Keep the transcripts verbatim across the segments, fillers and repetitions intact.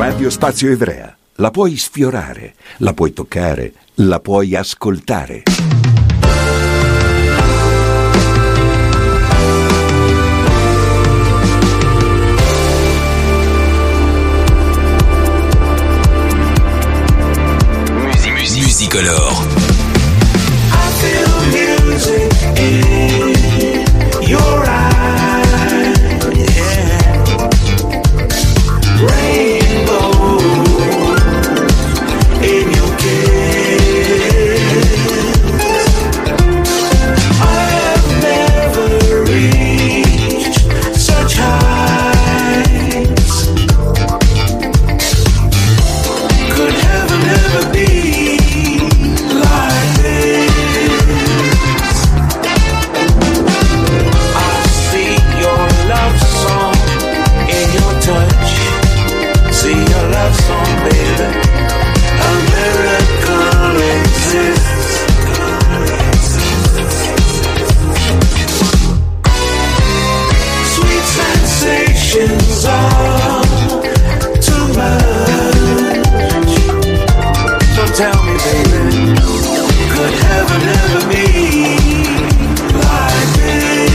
Radio Spazio Ivrea. La puoi sfiorare, la puoi toccare, la puoi ascoltare. Musicolore. I feel music in your eyes, yeah. Rainbow in your kiss. I have never reached such heights. Could heaven ever be like this? I see your love song in your touch. See your love song, baby. A miracle exists. Sweet sensations are too much. So tell me, baby, could heaven ever be like this?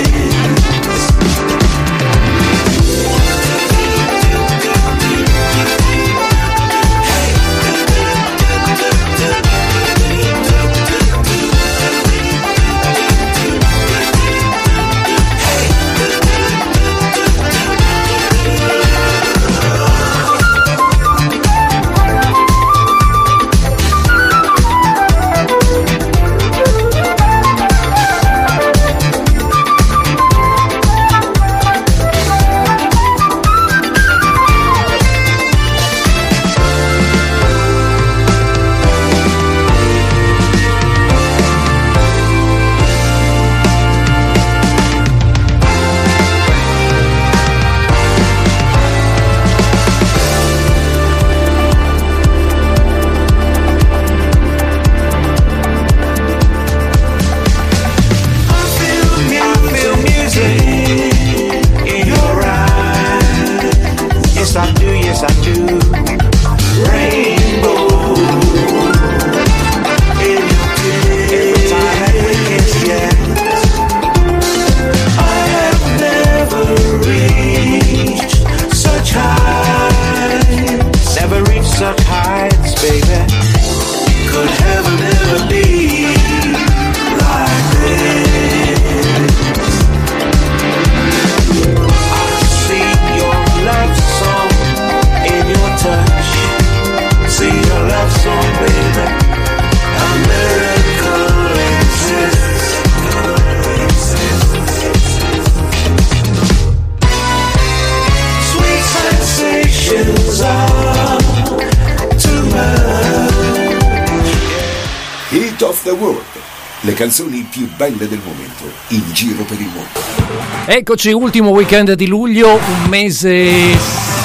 Le canzoni più belle del momento in giro per il mondo. Eccoci, ultimo weekend di luglio, un mese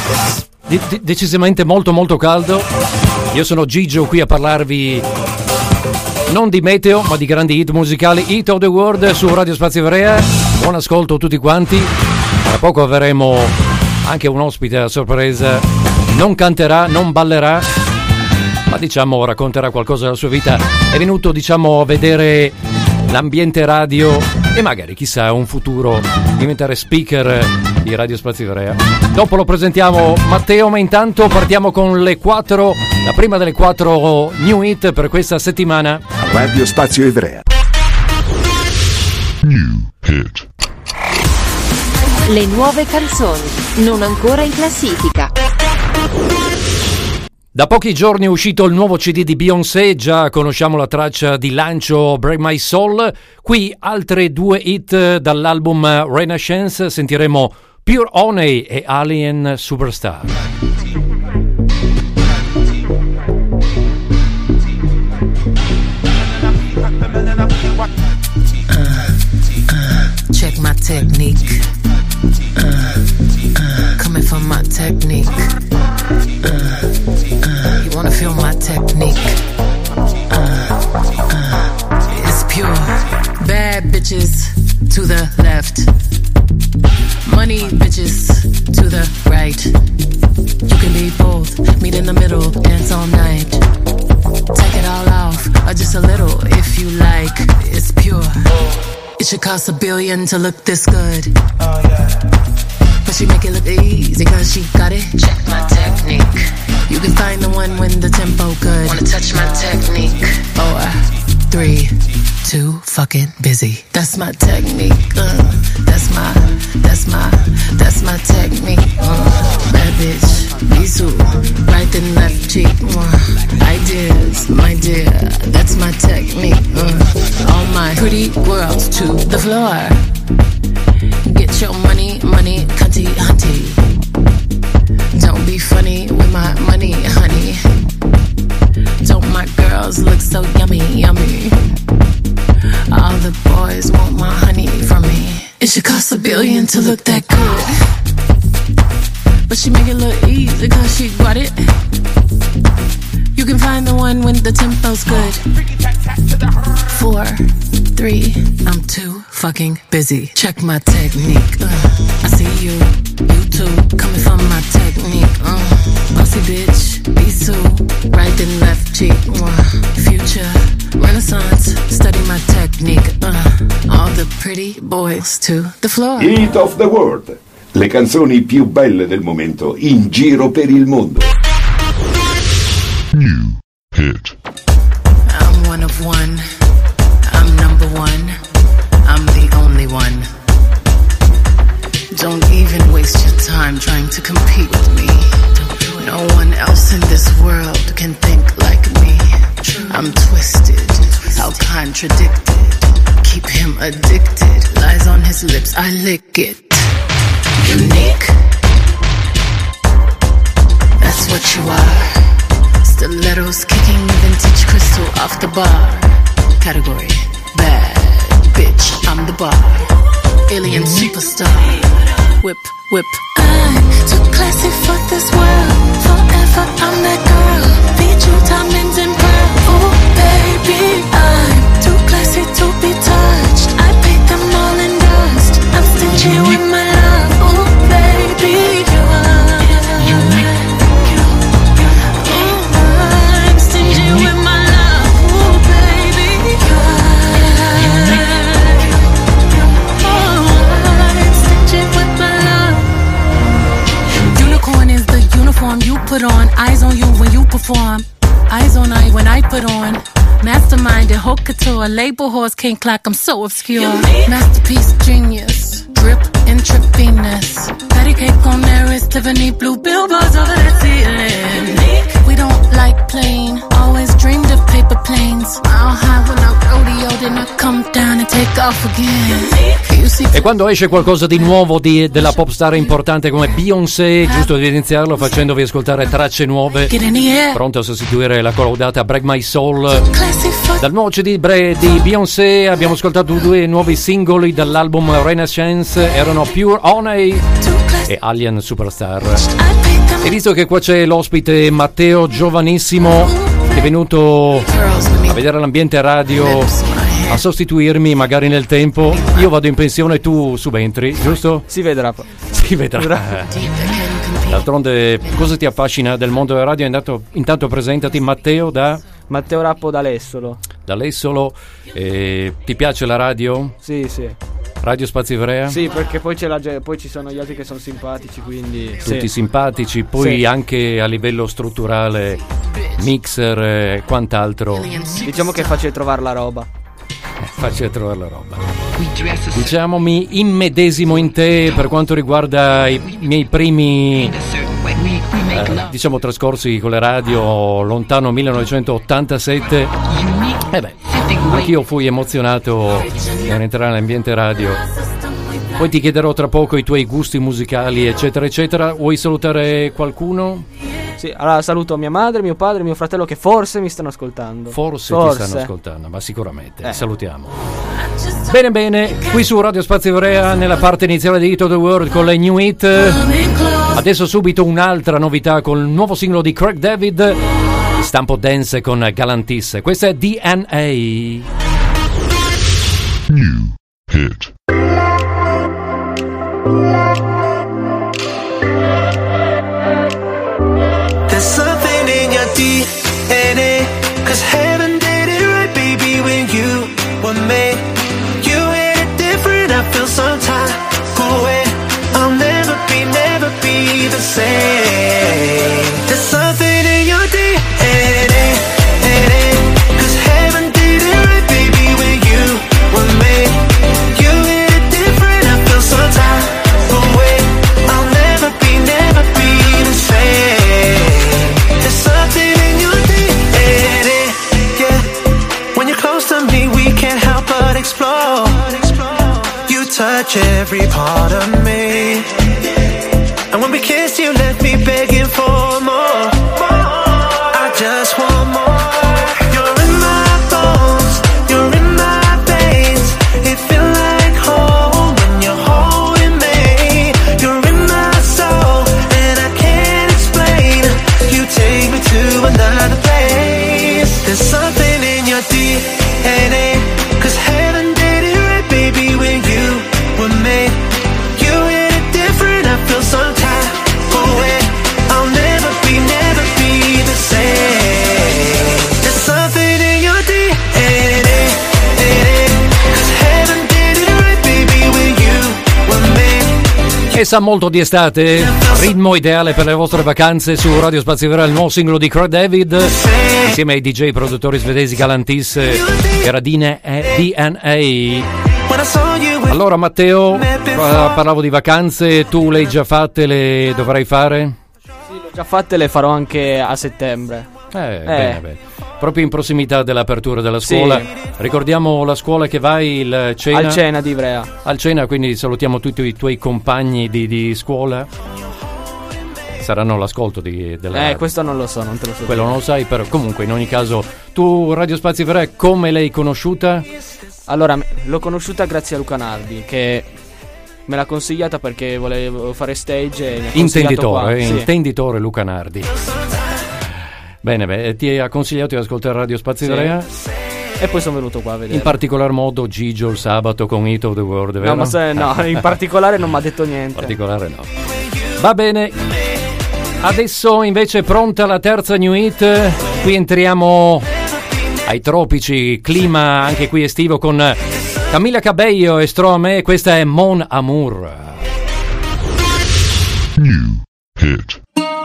de- de- decisamente molto molto caldo. Io sono Gigio qui a parlarvi non di meteo ma di grandi hit musicali. Hit of the World su Radio Spazio Ivrea. Buon ascolto a tutti quanti. Tra poco avremo anche un ospite a sorpresa. Non canterà, non ballerà, ma diciamo racconterà qualcosa della sua vita. È venuto diciamo a vedere l'ambiente radio e magari chissà un futuro diventare speaker di Radio Spazio Ivrea. Dopo lo presentiamo Matteo, ma intanto partiamo con le quattro, la prima delle quattro new hit per questa settimana. Radio Spazio Ivrea. New hit. Le nuove canzoni non ancora in classifica. Da pochi giorni è uscito il nuovo C D di Beyoncé, già conosciamo la traccia di lancio Break My Soul. Qui altre due hit dall'album Renaissance, sentiremo Pure Honey e Alien Superstar. Uh, uh, check my technique. Uh, uh, coming from my technique. Uh, uh, you wanna feel my technique? Uh, uh, it's pure. Bad bitches to the left. Money bitches to the right. You can be both. the middle, dance all night. Take it all off, or just a little if you like. It's pure. It should cost a billion to look this good. Oh yeah. But she make it look easy cause she got it. Check my technique. You can find the one when the tempo good. Wanna touch my technique? Four, three, two, fucking busy. That's my technique. Uh, that's my, that's my, that's my technique. Uh, bad bitch, Bisou, right and left cheek. Uh, ideas, my dear, that's my technique. Uh, all my pretty girls to the floor. Get your money, money, cunty, hunty. Don't be funny with my money, honey. Don't my girls look so yummy, yummy. All the boys want my honey from me. It should cost a billion to look that good. But she make it look easy cause she got it. You can find the one when the tempo's good. Four, three, I'm too fucking busy. Check my technique. Uh, I see you, you too, coming from my technique. Uh, bossy bitch, Bisou, right and left cheek. Uh, future, renaissance, study my technique. Uh, all the pretty boys to the floor. Hit of the world. Le canzoni più belle del momento in giro per il mondo. New hit. I'm one of one. I'm number one. I'm the only one. Don't even waste your time trying to compete with me. No one else in this world can think like me. I'm twisted, how contradicted. Keep him addicted. Lies on his lips, I lick it. Unique. That's what you are. Stilettos kicking vintage crystal off the bar. Category, bad bitch, I'm the bar. Alien superstar. Whip, whip. I'm too classy for this world. Forever I'm that girl. Feed you diamonds and pearl. Oh baby, I'm too classy to be touched. I paint them all in dust. I'm stingy with my love. Oh baby, you are. I'm stingy with my love. Oh baby, you are. Uniform you put on, eyes on you when you perform. Eyes on I when I put on. Mastermind and haute couture, label horse can't clock, I'm so obscure. Masterpiece, genius, drip, intravenous. Patty cake on there is Tiffany blue billboards over that ceiling. We don't like plain, always dreamed of paper planes. I'll have when I rodeo, then I come down and take off again. E quando esce qualcosa di nuovo di, della pop star importante come Beyoncé, giusto di iniziarlo facendovi ascoltare tracce nuove, pronto a sostituire la collaudata Break My Soul. Dal nuovo C D di Beyoncé abbiamo ascoltato due nuovi singoli dall'album Renaissance, erano Pure Honey e Alien Superstar. E visto che qua c'è l'ospite Matteo, giovanissimo, che è venuto a vedere l'ambiente radio, a sostituirmi magari nel tempo, io vado in pensione, tu subentri, giusto? Si vedrà. Si vedrà. D'altronde, cosa ti affascina del mondo della radio? Intanto, intanto presentati, Matteo da... Matteo Rappo da Lessolo. Da Lessolo. Eh, ti piace la radio? Sì, sì. Radio Spazi Ivrea? Sì, perché poi, c'è la, poi ci sono gli altri che sono simpatici, quindi... Tutti sì. simpatici, poi sì. Anche a livello strutturale, mixer e quant'altro. Diciamo che è facile trovare la roba. Facile trovare la roba. Diciamo mi immedesimo in te per quanto riguarda i miei primi eh, diciamo trascorsi con le radio lontano millenovecentottantasette. E beh, anch'io fui emozionato nell'entrare nell'ambiente radio. Poi ti chiederò tra poco i tuoi gusti musicali eccetera eccetera. Vuoi salutare qualcuno? Sì, allora saluto mia madre, mio padre e mio fratello che forse mi stanno ascoltando. Forse, forse. ti stanno ascoltando, ma sicuramente. Eh. Salutiamo. Bene, bene, qui su Radio Spazio Ivrea nella parte iniziale di Hit of the World con le New Hit. Adesso subito un'altra novità con il nuovo singolo di Craig David, stampo dance con Galantis. Questa è D N A. New hit. There's something touch every part of me. And when we kissed, you left me begging for more. I just want more. You're in my bones, you're in my veins. It feels like home when you're holding me. You're in my soul, and I can't explain. You take me to another place. There's something in your D N A, 'cause heaven did it right, baby, when you were made. You hit it different, I feel some type of way. I'll never be, never be the same. There's something in your D N A, 'cause heaven did it right, baby, when you were made. E sa molto di estate, ritmo ideale per le vostre vacanze. Su Radio Spazio Vera il nuovo singolo di Craig David insieme ai D J produttori svedesi Galantis, era D N A. Allora Matteo, parlavo di vacanze, tu le hai già fatte, le dovrai fare? Sì, le ho già fatte, le farò anche a settembre. Eh, eh. bene, bene. Proprio in prossimità dell'apertura della scuola. Sì. Ricordiamo la scuola che vai, il Cena. Al Cena di Ivrea. Al Cena, quindi salutiamo tutti i tuoi compagni di, di scuola. Saranno all'ascolto di, della... Eh, questo non lo so, non te lo so. Quello non lo sai, però comunque in ogni caso tu Radio Spazio Vera come l'hai conosciuta? Allora, l'ho conosciuta grazie a Luca Nardi, che me l'ha consigliata perché volevo fare stage e mi ha Intenditore, qua. Sì. intenditore Luca Nardi. Bene, beh, ti ha consigliato di ascoltare Radio Spazio Sì. Vera? E poi sono venuto qua a vedere. In particolar modo Gigio il sabato con Hit of the World, vero? No, ma se, no, in particolare non mi ha detto niente. In particolare no. Va bene. Adesso invece è pronta la terza new hit. Qui entriamo ai tropici, clima anche qui estivo con Camila Cabello e Stromae. Questa è Mon Amour. New hit.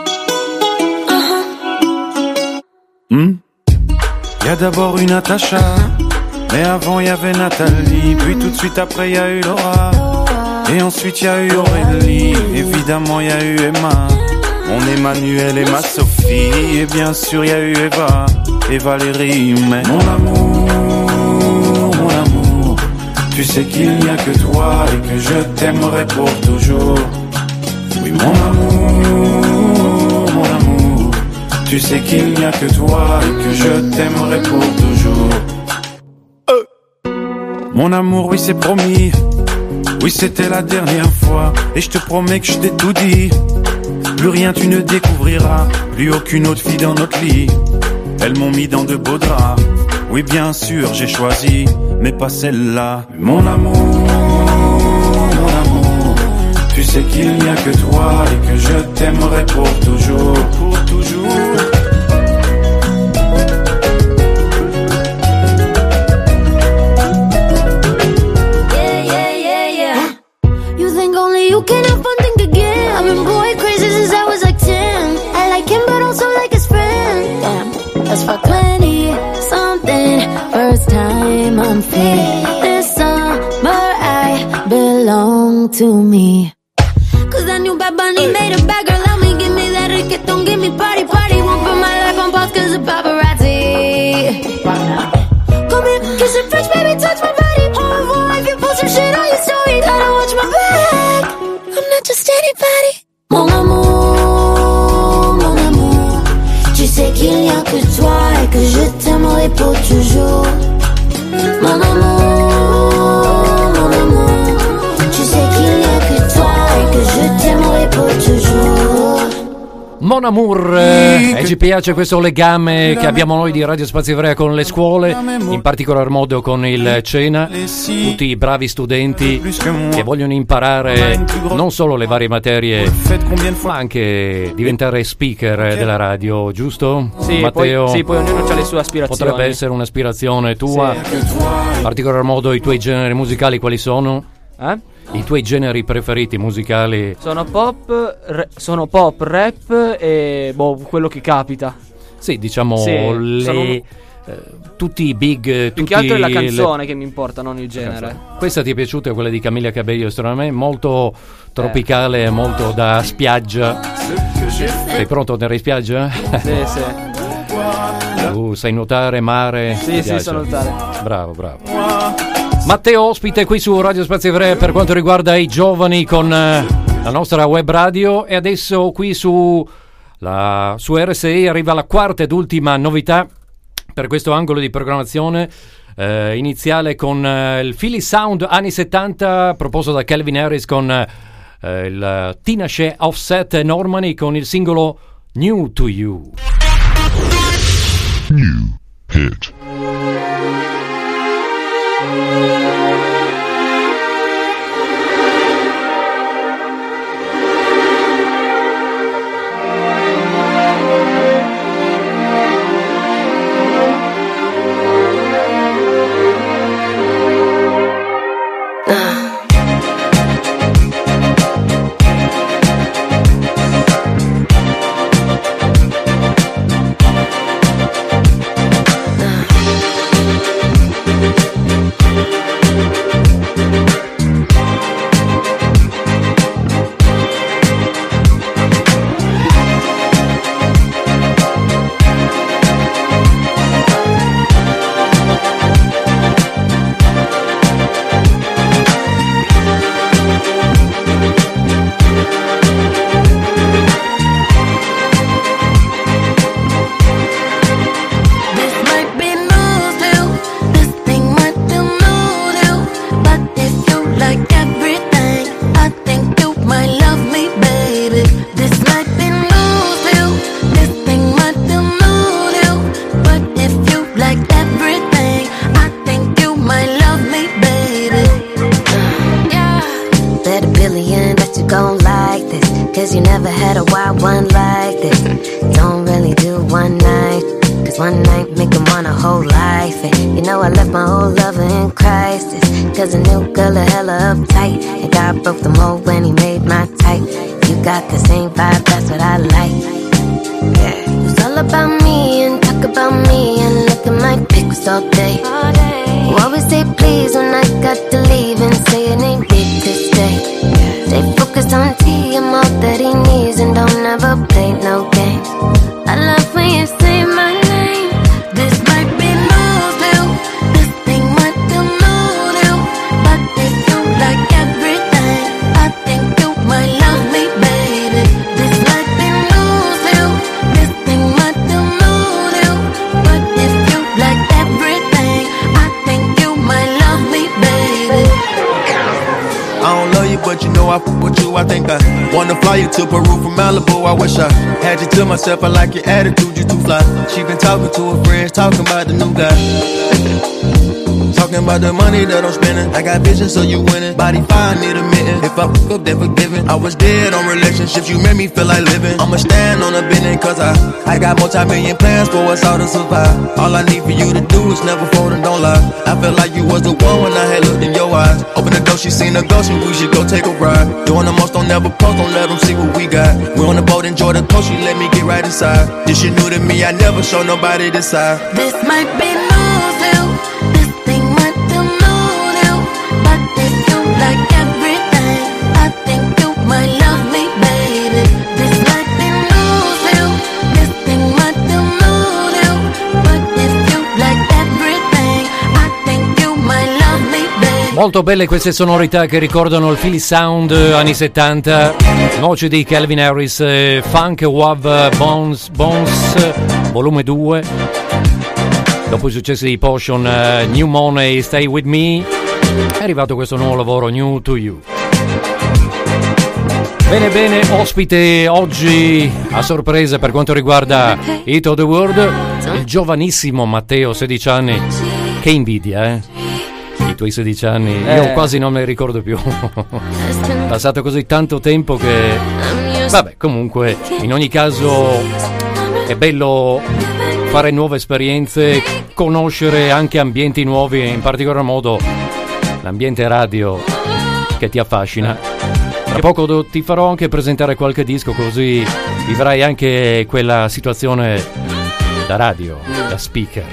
Hmm? Y a d'abord eu Natacha, mais avant y avait Nathalie, puis tout de suite après y a eu Laura, et ensuite y a eu Aurélie, évidemment y a eu Emma, mon Emmanuel et ma Sophie, et bien sûr y a eu Eva et Valérie, mais mon amour, mon amour, tu sais qu'il n'y a que toi et que je t'aimerai pour toujours. Oui mon amour, mon amour, tu sais qu'il n'y a que toi et que je t'aimerai pour toujours. euh. Mon amour, oui c'est promis, oui c'était la dernière fois, et je te promets que je t'ai tout dit. Plus rien tu ne découvriras, plus aucune autre fille dans notre lit. Elles m'ont mis dans de beaux draps, oui bien sûr j'ai choisi, mais pas celle-là. Mon amour, mon amour, tu sais qu'il n'y a que toi et que je t'aimerai pour toujours, pour toujours. Yeah, yeah, yeah, yeah. You think only you can have fun, think again. I've been boy crazy since I was like ten. I like him but also like his friend. Damn, that's fuck twenty something. First time I'm free. This summer I belong to me. Cause that new Bad Bunny made a bad girl love me. Give me that reggaeton, give me party, party. Won't put my life on pause cause of paparazzi. Come here, kiss it fresh, baby, touch my body. Au revoir if you post some shit on your story. Gotta watch my back, I'm not just anybody. Mon amour, mon amour, tu sais qu'il n'y a que toi et que je t'aimerai pour toujours. Mon amour, mon amour, tu sais qu'il n'y a que toi et que je t'aimerai pour toujours. Mon Amour, eh, e ci piace questo legame che abbiamo noi di Radio Spazio Ivrea con le scuole, in particolar modo con il Cena, tutti i bravi studenti che vogliono imparare non solo le varie materie ma anche diventare speaker della radio, giusto? Sì, Matteo? poi, sì, poi ognuno ha le sue aspirazioni. Potrebbe essere un'aspirazione tua, Sì. in particolar modo i tuoi generi musicali quali sono? Eh? I tuoi generi preferiti musicali? Sono pop, re- sono pop, rap e boh, quello che capita. Sì, diciamo Sì, le, sono- eh, tutti i big, Più tutti che altro è la le- canzone che mi importa, non il genere. Questa ti è piaciuta, quella di Camila Cabello e Stromae? Molto tropicale, molto da spiaggia. Sei pronto ad andare in spiaggia? Sì, sì. Tu sai nuotare, mare? Sì, Ti sì, piace? so nuotare. Bravo, bravo. Matteo ospite qui su Radio Spazio Tre per quanto riguarda i giovani con eh, la nostra web radio, e adesso qui su, la, su R S I arriva la quarta ed ultima novità per questo angolo di programmazione eh, iniziale con eh, il Philly Sound anni settanta proposto da Calvin Harris con eh, il Tinashe Offset e Normani con il singolo New to You. New hit. To Peru from Malibu, I wish I had you to myself. I like your attitude, you too fly. She been talking to her friends, talking about the new guy. Talking about the money that I'm spending. I got vision, so you winning. Body fine, need a mitten. If I fuck up, then forgiven. I was dead on relationships, you made me feel like living. I'ma stand on a bending, cause I I got multi-million plans for us all to survive. All I need for you to do is never fold and don't lie. I felt like you was the one when I had looked in your eyes. Open the door, she seen the ghost, and we should go take a ride. Doing the most, don't never post, don't let them see what we got. We're on the boat, enjoy the coast, she let me get right inside. This shit new to me, I never show nobody this side. This might be new to you. This thing might be new to you. But if you like everything, I think you might love me, baby. This might be new to you. This thing might be new to you. But if you like everything, I think you might love me, baby. Molto belle queste sonorità che ricordano il Philly Sound anni settanta, voce di Calvin Harris, eh, Funk Wav Bones, Bones volume due, dopo i successi di Potion, uh, New Money, Stay With Me, è arrivato questo nuovo lavoro, New To You. Bene bene, ospite oggi a sorpresa per quanto riguarda Hit of the World, il giovanissimo Matteo, sedici anni, che invidia, eh? I tuoi sedici anni, eh. io quasi non me ne ricordo più. Passato così tanto tempo che... Vabbè, comunque, in ogni caso è bello fare nuove esperienze, conoscere anche ambienti nuovi, e in particolar modo l'ambiente radio che ti affascina. Tra poco ti farò anche presentare qualche disco, così vivrai anche quella situazione da radio, da speaker.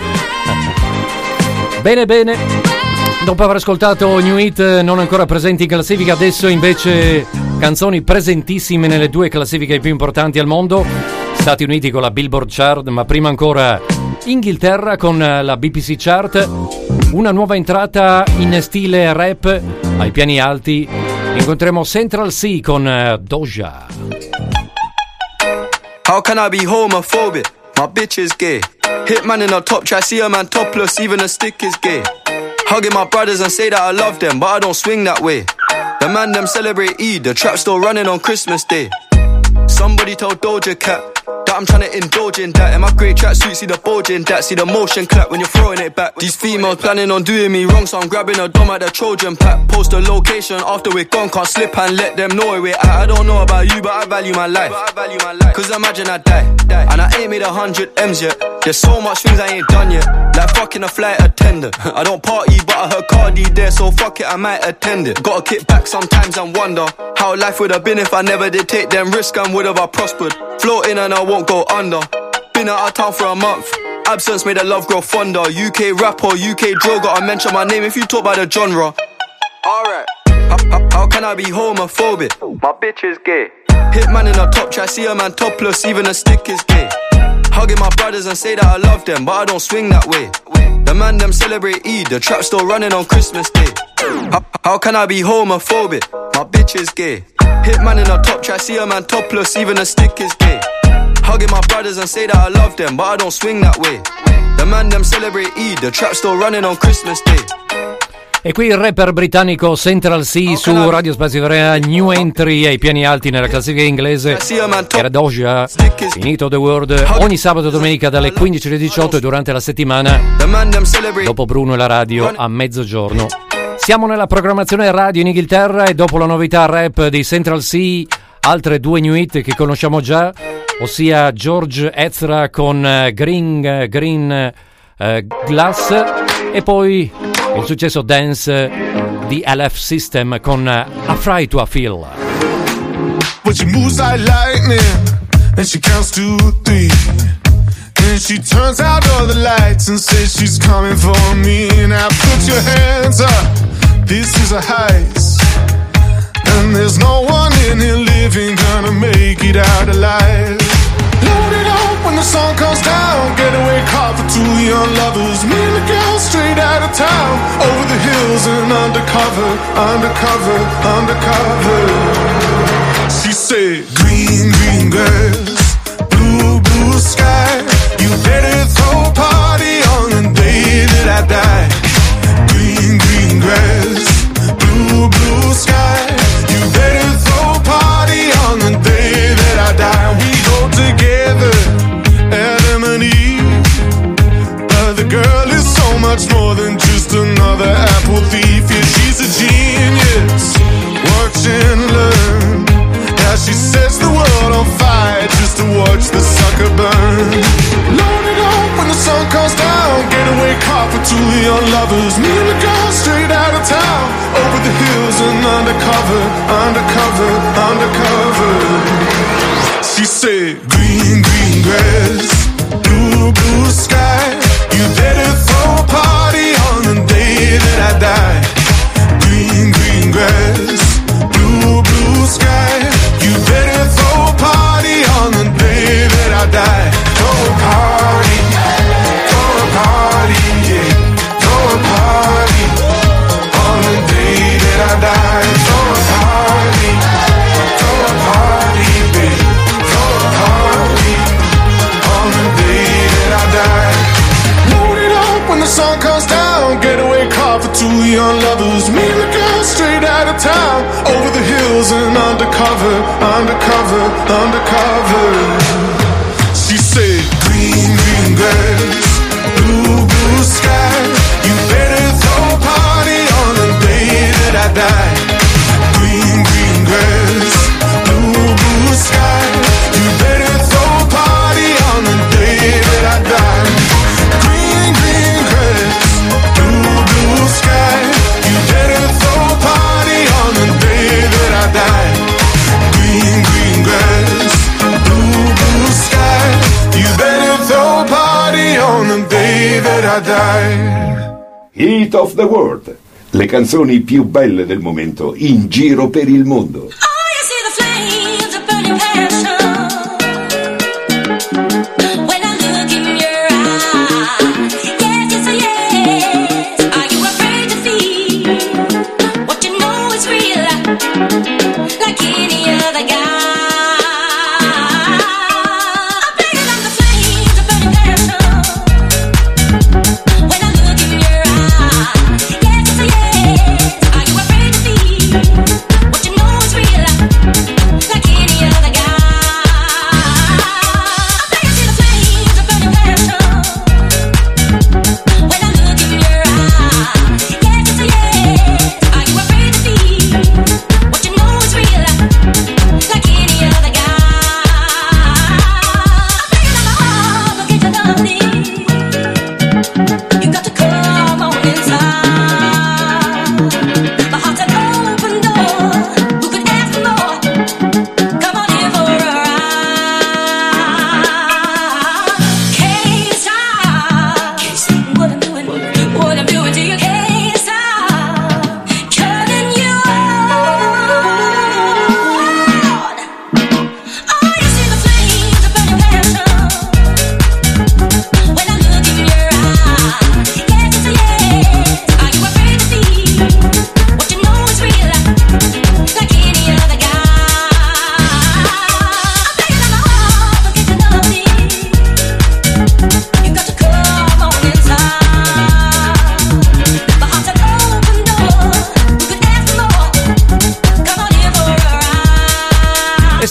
Bene bene. Dopo aver ascoltato New Hit non ancora presenti in classifica, adesso invece canzoni presentissime nelle due classifiche più importanti al mondo, Stati Uniti con la Billboard Chart, ma prima ancora Inghilterra con la B B C Chart, una nuova entrata in stile rap ai piani alti. Incontriamo Central C con uh, Doja. How can I be homophobic? My bitch is gay. Hitman in a top try, see a man topless, even a stick is gay. Hugging my brothers and say that I love them, but I don't swing that way. The man them celebrate Eid, the trap still running on Christmas Day. Somebody told Doja Cat that I'm trying to indulge in that. In my great tracksuit, see the bulge in that. See the motion clap when you're throwing it back. These females planning on doing me wrong, so I'm grabbing a dom at the Trojan pack. Post a location after we're gone, can't slip and let them know where we're at. I don't know about you, but I value my life. Cause imagine I die, and I ain't made a hundred M's yet. There's so much things I ain't done yet, like fucking a flight attendant. I don't party, but I heard Cardi there, so fuck it, I might attend it. Gotta kick back sometimes and wonder how life would have been if I never did take them risks and would have I prospered. Floating and I won't go under. Been out of town for a month. Absence made the love grow fonder. U K rapper, U K drill, gotta mention my name if you talk about the genre. Alright, how, how, how can I be homophobic? My bitch is gay. Hitman in a top try, see a man topless, even a stick is gay. Hugging my brothers and say that I love them, but I don't swing that way. The man them celebrate Eid, the trap still running on Christmas Day. How, how can I be homophobic? My bitch is gay. Hitman in a top try, see a man topless, even a stick is gay. Hugging my brothers and say that I love them, but I don't swing that way. The man them celebrate Eid, the trap still running on Christmas Day. E qui il rapper britannico Central C su Radio Spazio Area, new entry ai piani alti nella classifica inglese. Era Doja, Finito the World, ogni sabato e domenica dalle quindici alle diciotto e durante la settimana, dopo Bruno e la radio, a mezzogiorno. Siamo nella programmazione radio in Inghilterra e dopo la novità rap di Central C, altre due new hit che conosciamo già, ossia George Ezra con Green, Green uh, Glass e poi il successo dance di L F System con Afraid to Feel. But she moves like lightning and she counts to three. And she turns out all the lights and says she's coming for me. Now put your hands up, this is a heist. And there's no one in here living gonna make it out alive. Load it up when the sun comes down. Getaway car for two young lovers. Me and the girl straight out of town. Over the hills and undercover, undercover, undercover. She said, green, green grass, blue, blue sky. You better throw a party on the day that I die. Green, green grass, blue, blue sky. You better throw a party on the day that I die. We go together, Adam and Eve. But the girl is so much more than just another apple thief. Yeah, she's a genius. Watch and learn how she sets the world on fire just to watch the sucker burn. Load it up when the sun comes down. Getaway car for two young lovers. Me and the girl straight out of town. Over the hills and undercover, undercover, undercover. She said, green, green grass, blue, blue sky. You better throw a party on the day that I die. Green, green grass, blue, blue sky. You better throw a party on the day that I die. Throw a party, throw a party, yeah. Throw a party on the day that I die. Throw a party, throw a party, baby. Throw a party on the day that I die. Load it up when the sun comes down. Getaway car for two young lovers. Me and the girl straight out of town. Over the hills and undercover, undercover, undercover. She said, green, green grass, blue, blue sky. You better throw a party on the day that I die. Green, green grass, blue, blue sky. You better throw a party on the day that I die. Green, green grass, blue, blue sky. You better throw a party on the day that I die. Green, green grass, blue, blue sky. You better throw a party on the day that I die. Hit of the World, le canzoni più belle del momento in giro per il mondo. When I look in your eyes,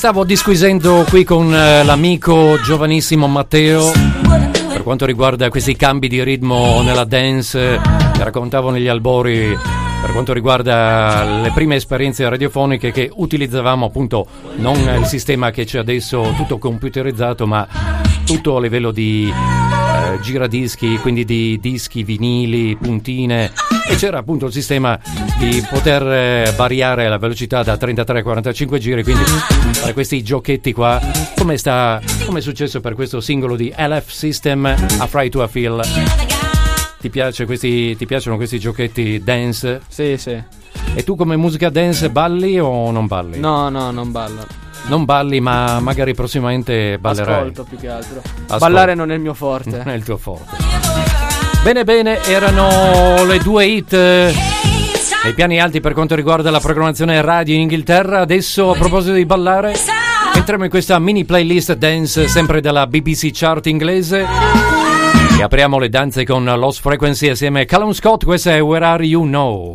Stavo disquisendo qui con eh, l'amico giovanissimo Matteo per quanto riguarda questi cambi di ritmo nella dance, che raccontavo negli albori, per quanto riguarda le prime esperienze radiofoniche che utilizzavamo, appunto non il sistema che c'è adesso tutto computerizzato, ma tutto a livello di eh, giradischi, quindi di dischi, vinili, puntine, e c'era appunto il sistema di poter eh, variare la velocità da trentatré a quarantacinque giri, quindi fare questi giochetti qua, come sta, come è successo per questo singolo di L F System, Afraid to Feel. Ti piace questi, ti piacciono questi giochetti dance? Sì, sì. E tu come musica dance balli o non balli? No, no, non ballo. Non balli, ma magari prossimamente ballerai. Ascolto più che altro. Ascolto. Ballare non è il mio forte. Non è il tuo forte. Bene, bene, erano le due hit eh, nei piani alti per quanto riguarda la programmazione radio in Inghilterra. Adesso, a proposito di ballare, entriamo in questa mini playlist dance sempre della B B C Chart inglese. E apriamo le danze con Lost Frequency assieme a Callum Scott. Questa è Where Are You Now?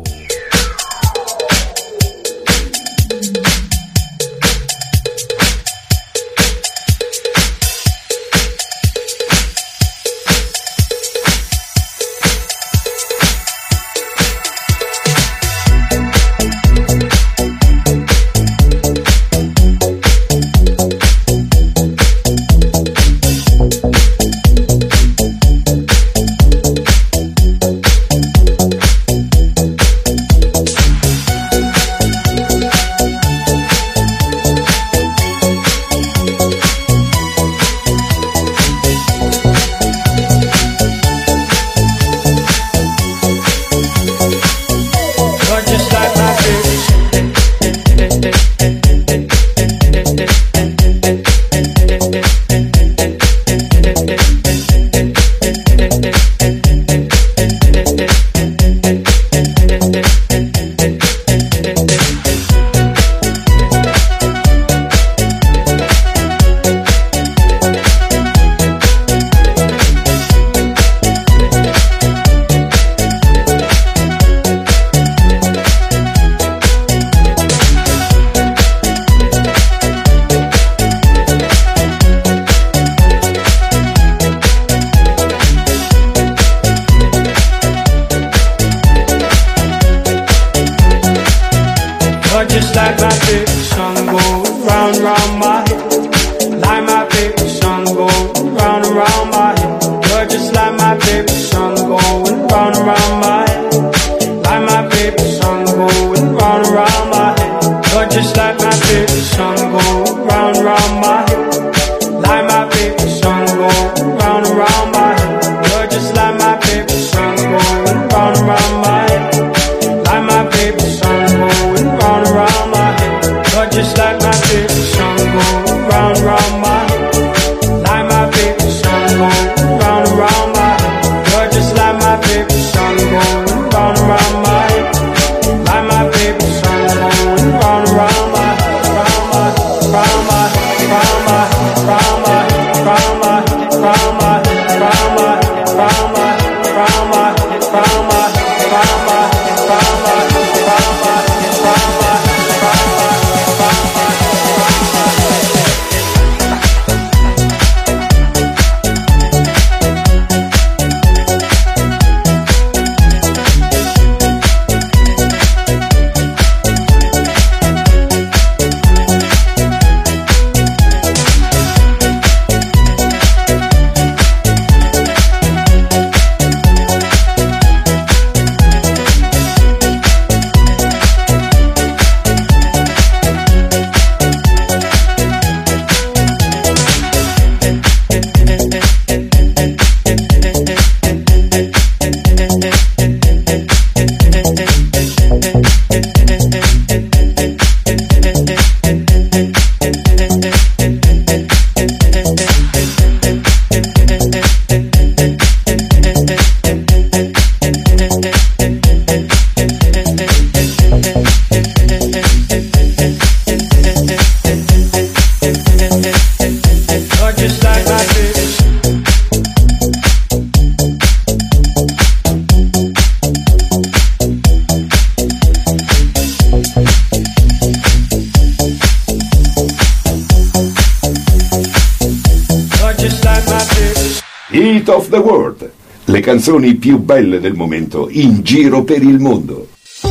Round, round my head, like my baby sun going Hit of the World, le canzoni più belle del momento in giro per il mondo.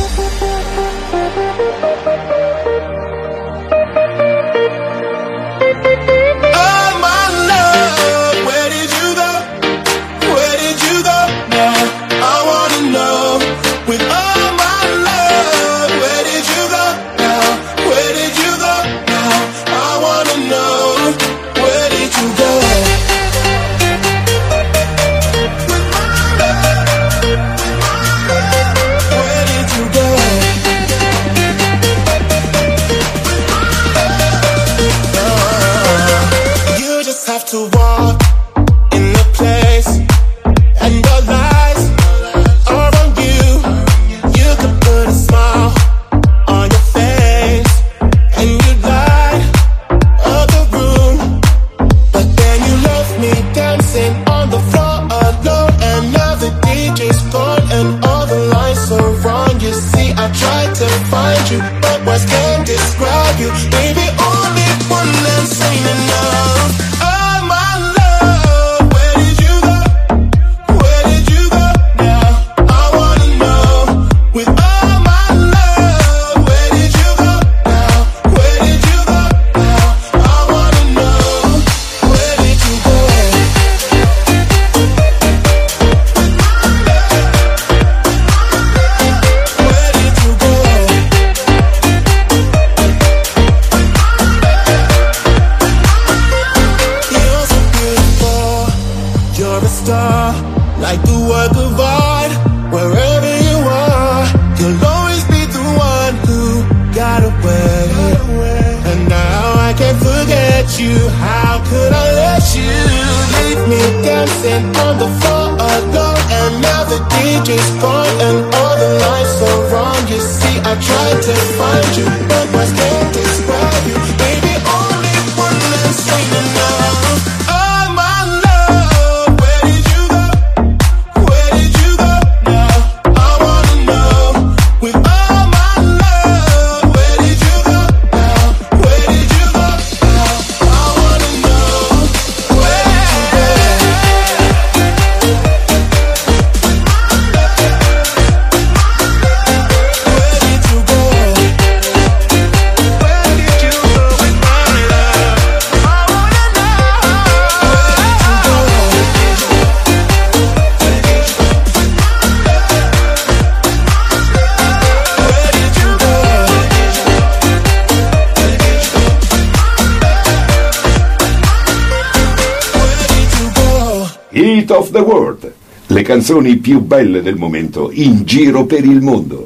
Hit of the World, le canzoni più belle del momento in giro per il mondo.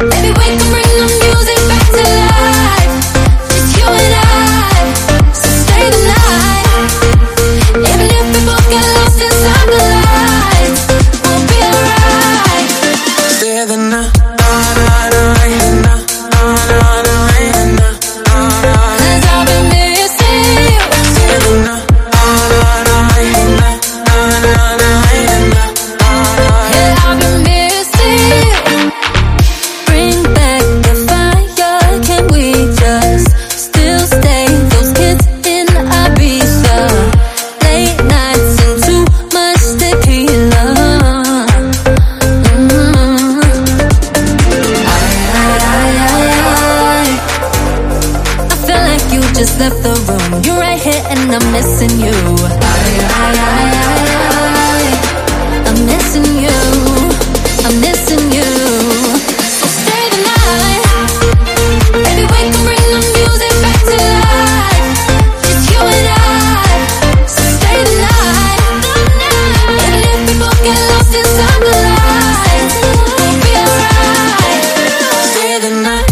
Stay till sunlight. Be alright. Stay the night.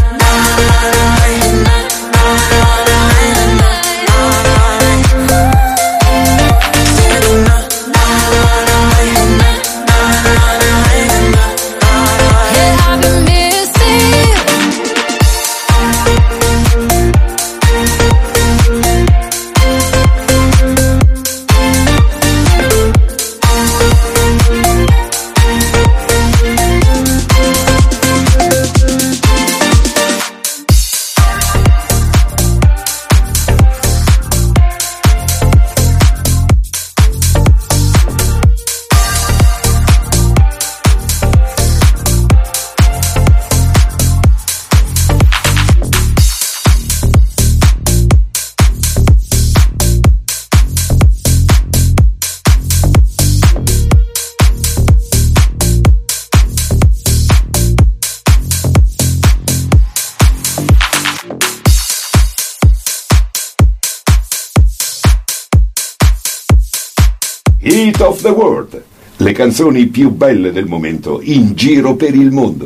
Hit of the World, le canzoni più belle del momento in giro per il mondo.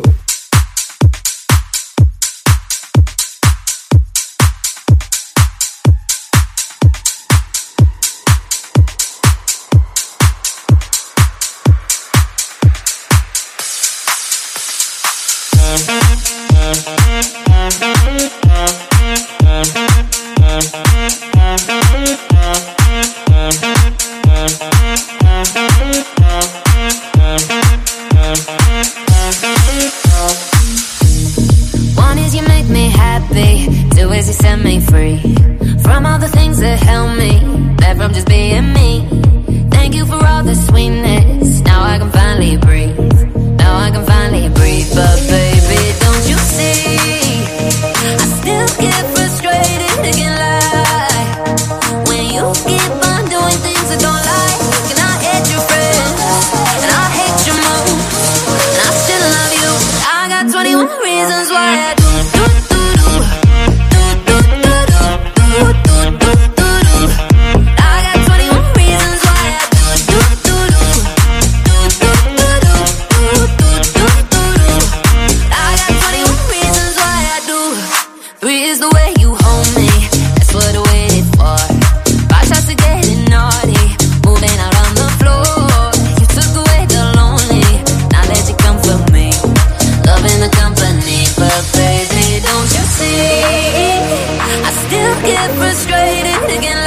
One is you make me happy, two is you set me free from all the things that held me back from just being me. Thank you for all the sweetness, now I can finally breathe, now I can finally breathe. But baby, don't you see, I still get frustrated again, like when you keep on doing things I don't like. And I hate your friends, and I hate your moves, and I still love you. I got twenty-one reasons why I do do do do do do do do do do do do. I got twenty-one reasons why I do do do do do do do do do do do do. I got twenty-one reasons why I do. Three is the way you hold me, that's what I waited for. Five shots a day and naughty, moving out on the floor. You took away the lonely, now let you comfort me, loving the company. But baby, don't you see, I still get frustrated again,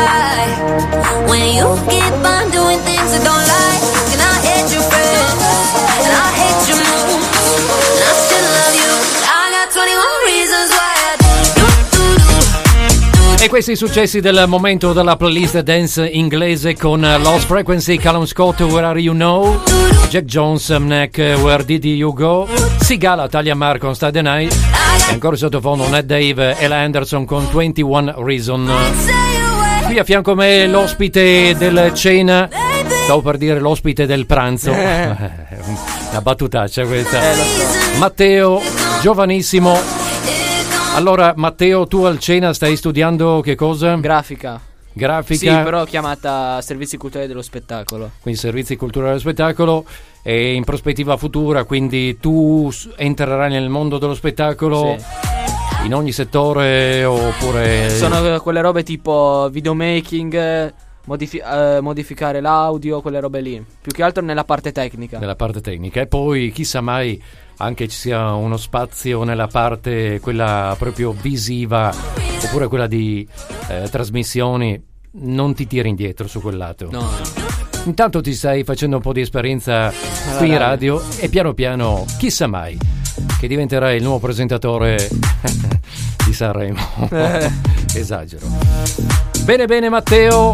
like when you keep on doing things I don't like. And I hate your friends, and I hate your moves, and I still love you. I got twenty-one reasons why I do do do do. E questi i successi del momento della playlist dance inglese con Lost Frequency, Callum Scott, Where Are You Now, Jack Jones, Mnek, Where Did You Go, Sigala, Talia Mar con Stay the Night, e ancora sottofondo Ned Dave, Ella Anderson con ventuno Reason. Qui a fianco a me l'ospite del cena, stavo per dire l'ospite del pranzo, una battutaccia questa, Matteo, giovanissimo. Allora Matteo, tu al cena stai studiando che cosa? Grafica. Grafica. Sì, però chiamata Servizi Culturali dello Spettacolo. Quindi Servizi Culturali dello Spettacolo, e in prospettiva futura, quindi tu entrerai nel mondo dello spettacolo, sì, in ogni settore, oppure... Sono quelle robe tipo videomaking, modifi- eh, modificare l'audio, quelle robe lì. Più che altro nella parte tecnica. Nella parte tecnica. E poi chissà mai anche ci sia uno spazio nella parte quella proprio visiva, oppure quella di eh, trasmissioni. Non ti tiri indietro su quel lato. No. Intanto ti stai facendo un po' di esperienza allora, qui in radio, e piano piano chissà mai che diventerai il nuovo presentatore di Sanremo. Eh. Esagero. Bene bene Matteo,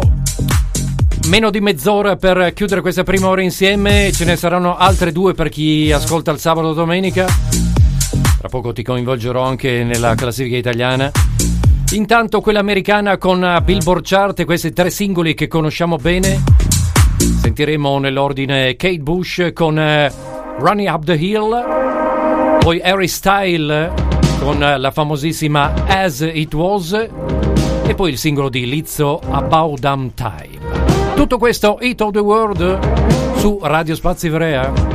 meno di mezz'ora per chiudere questa prima ora insieme, ce ne saranno altre due per chi ascolta il sabato o domenica. Tra poco ti coinvolgerò anche nella classifica italiana. Intanto quella americana con Billboard Chart e questi tre singoli che conosciamo bene. Sentiremo nell'ordine Kate Bush con uh, Running Up the Hill, poi Harry Styles con uh, la famosissima As It Was, e poi il singolo di Lizzo About Damn Time. Tutto questo Hit of the World su Radio Spazi Ivrea.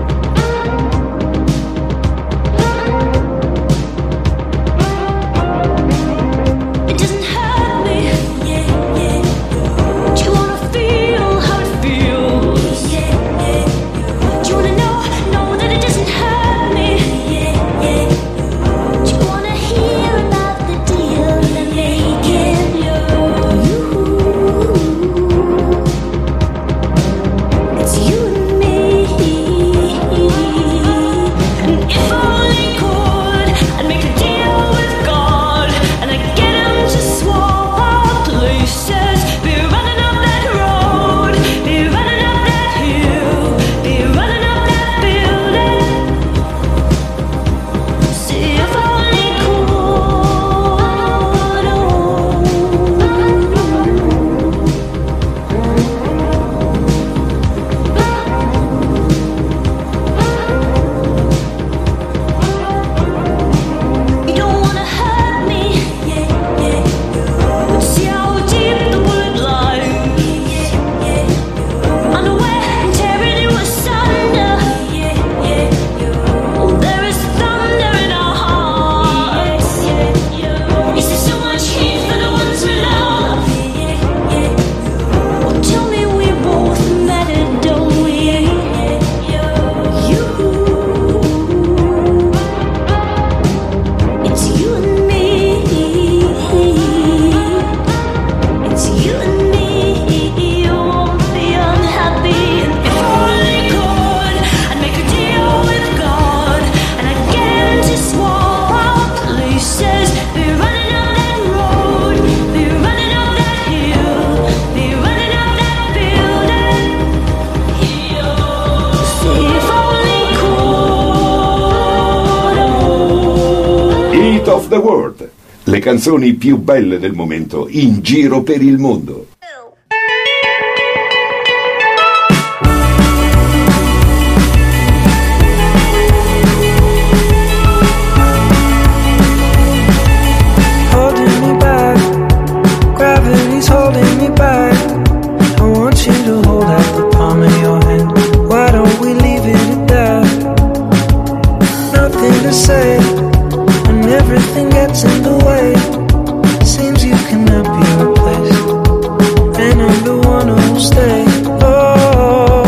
of the World, le canzoni più belle del momento in giro per il mondo. Holding me back, gravity's holding me back. I want you to hold out the palm of your hand. Why don't we leave it at that? Nothing to say. Everything gets in the way. Seems you cannot be replaced, and I'm the one who'll stay. Oh,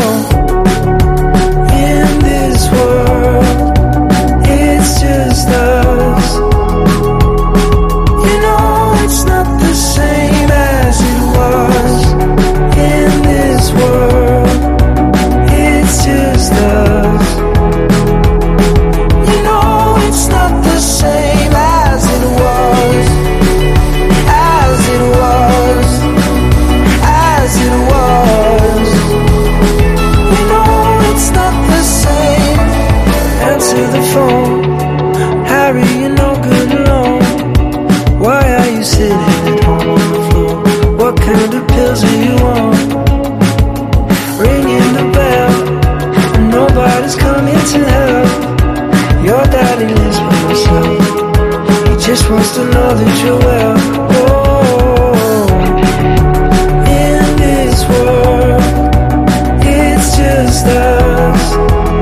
in this world, it's just us. You know it's not the same as it was. In this world, it's just us. You know it's not the same. The phone, Harry, you're no good alone. Why are you sitting at home on the floor? What kind of pills are you on? Ringing the bell, and nobody's coming to help. Your daddy lives by himself. He just wants to know that you're well. Oh, in this world, it's just us.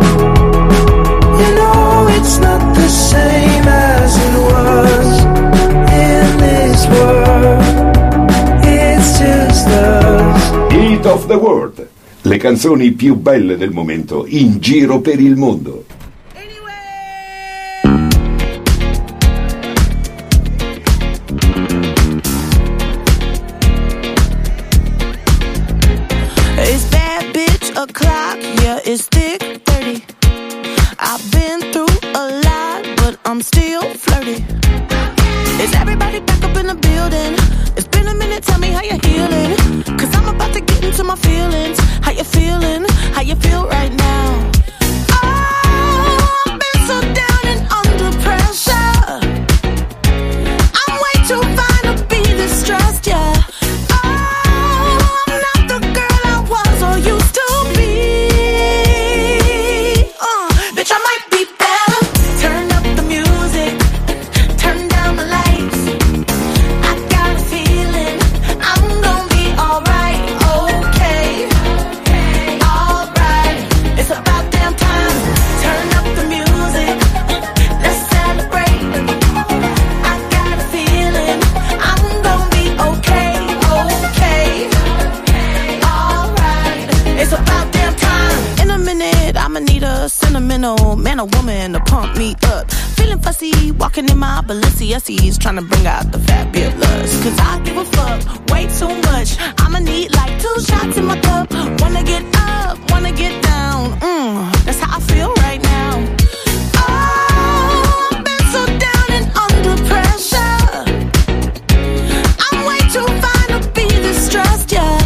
It's not the same as it was. In this world, it's just us. Hit of the World, le canzoni più belle del momento in giro per il mondo. It's bad bitch o'clock, yeah, it's thick thirty. I've been through a lot, but I'm still flirty. Is everybody back up in the building? It's been a minute, tell me how you're healing. Cause I'm about to get into my feelings. How you feeling? How you feel right now? Oh, sentimental, man or woman to pump me up. Feeling fussy, walking in my Balenciennes, trying to bring out the fabulous. Cause I give a fuck way too much. I'ma need like two shots in my cup. Wanna get up, wanna get down. Mm, that's how I feel right now. Oh, I've been so down and under pressure. I'm way too fine to be distressed, yeah.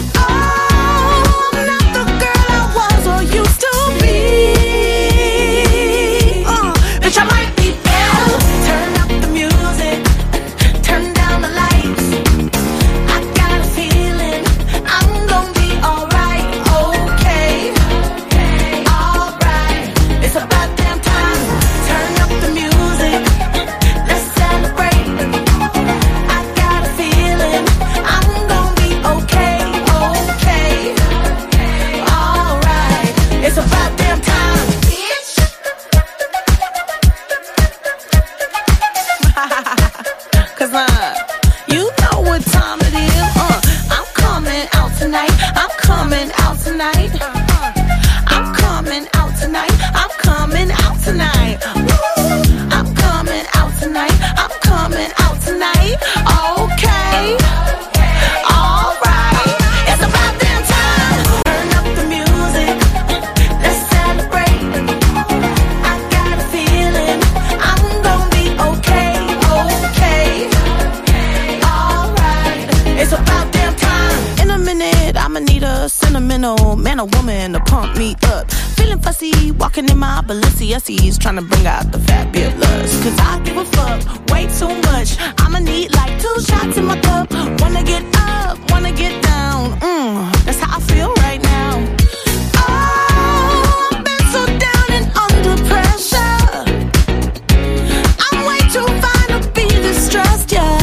Man or woman to pump me up. Feeling fussy, walking in my Balenciennes, trying to bring out the fabulous. Cause I give a fuck way too much. I'ma need like two shots in my cup. Wanna get up, wanna get down. Mm, that's how I feel right now. Oh, I've been so down and under pressure. I'm way too fine to be distressed, yeah.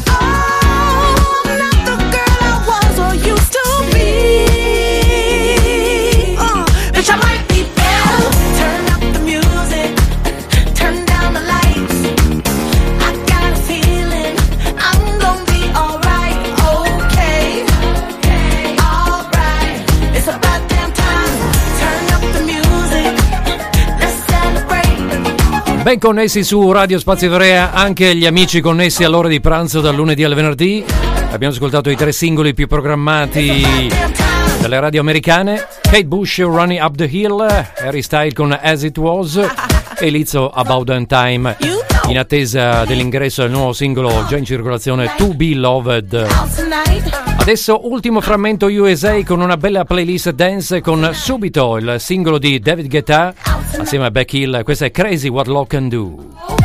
Ben connessi su Radio Spazio Ivrea anche gli amici connessi all'ora di pranzo dal lunedì al venerdì. Abbiamo ascoltato i tre singoli più programmati dalle radio americane: Kate Bush, Running Up the Hill, Harry Styles con As It Was e Lizzo, About Damn Time, in attesa dell'ingresso del nuovo singolo già in circolazione, To Be Loved. Adesso ultimo frammento U S A con una bella playlist dance con Subito, il singolo di David Guetta assieme a Beck Hill. Questa è Crazy What Love Can Do.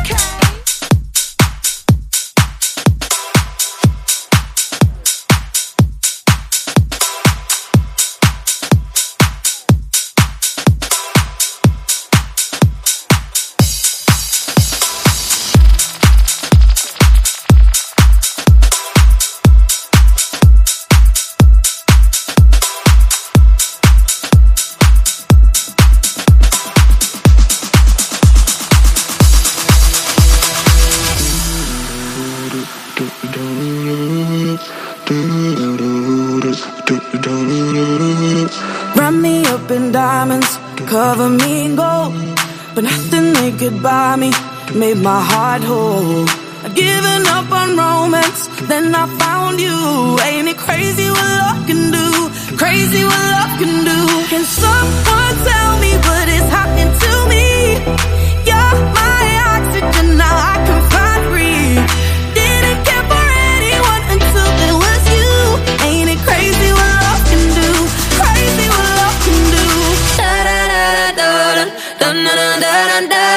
Wrap me up in diamonds, cover me in gold, but nothing they could buy me made my heart whole. I'd given up on romance, then I found you. Ain't it crazy what love can do? Crazy what love can do. Can someone tell me what is happening to me? You're my oxygen, now I can find breathe. Didn't care for anyone until it was you. Ain't it crazy what love can do? Crazy what love can do. Da da da da da da da da da da.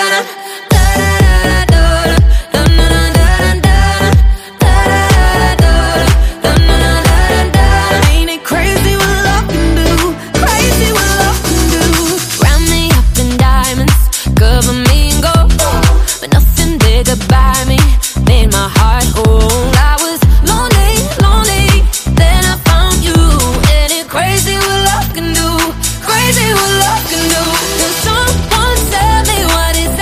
Crazy what love can do. Can someone tell me what is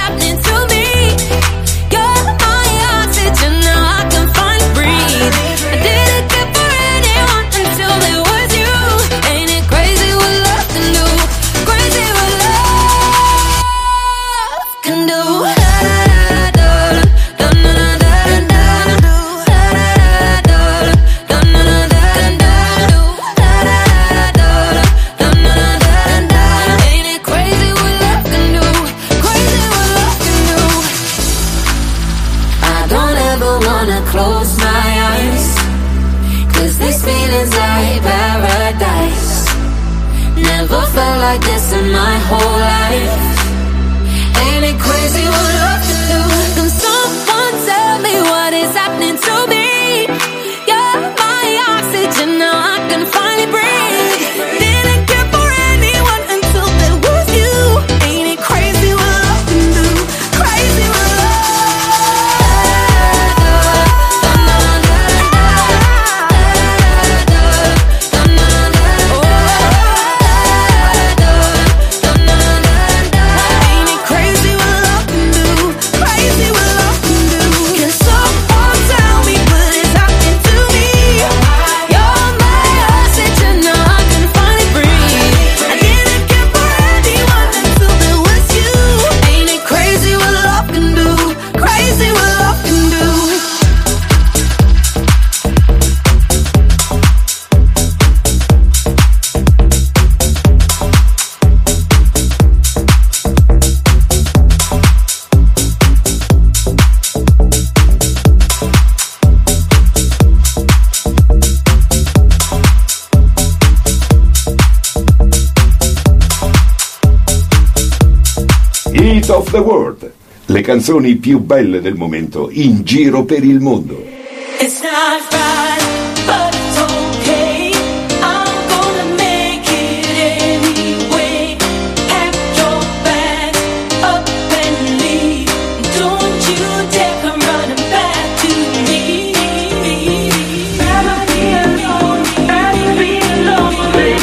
felt like this in my whole life. Ain't it crazy what love can do? Can someone tell me what is happening to me? You're my oxygen, now I can finally breathe. Didn't care for anyone until there was you. Ain't it crazy what love can do? Crazy what love. Hit of the World, le canzoni più belle del momento in giro per il mondo. It's not right, but it's okay. I'm gonna make it anyway. Pack your bags up and leave. Don't you dare come running back to me. Rather be alone, rather be alone.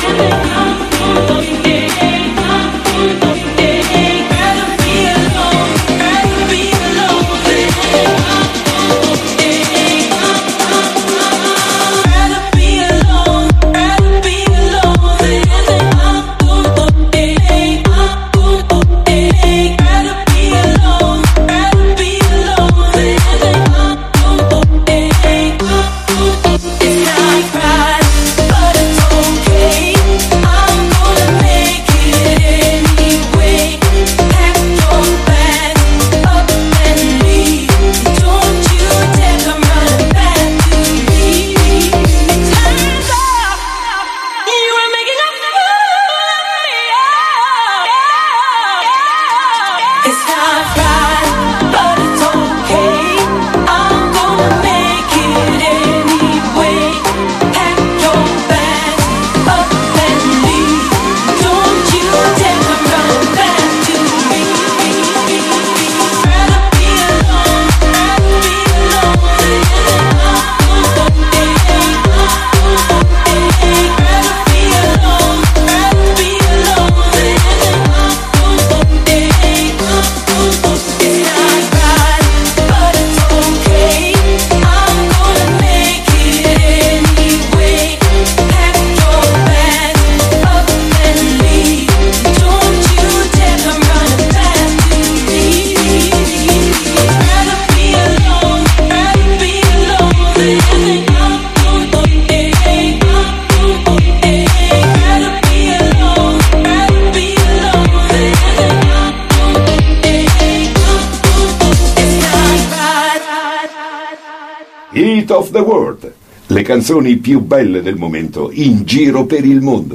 Hit of the World, le canzoni più belle del momento in giro per il mondo.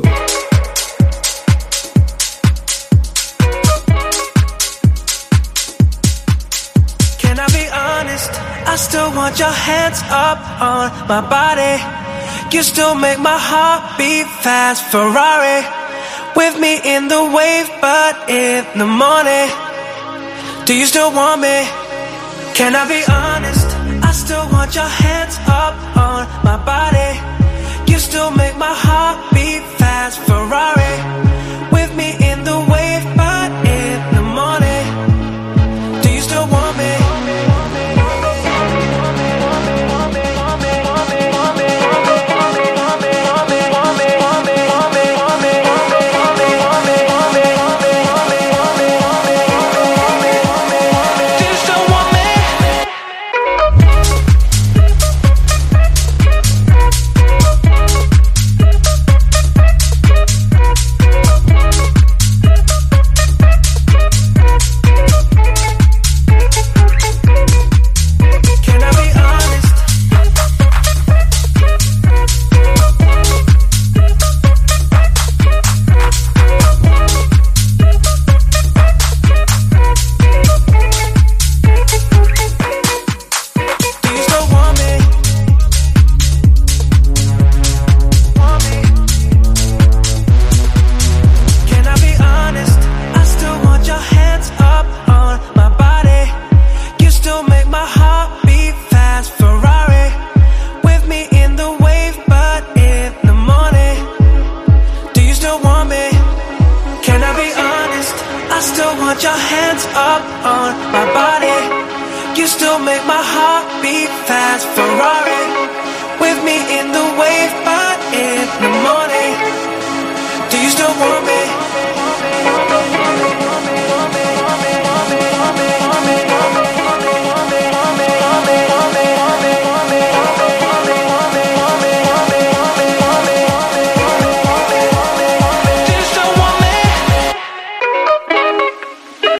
Can I be honest? I still want your hands up on my body. You still make my heart beat fast. Ferrari with me in the wave, but in the morning. Do you still want me? Can I be honest? I still want your hands up on my body. You still make my heart beat fast. Ferrari with me in the wave, but in the morning. Do you still want me? want your hands up on my body. You still make my heart beat fast. Ferrari with me in the wave, but in the morning. Do you still want me?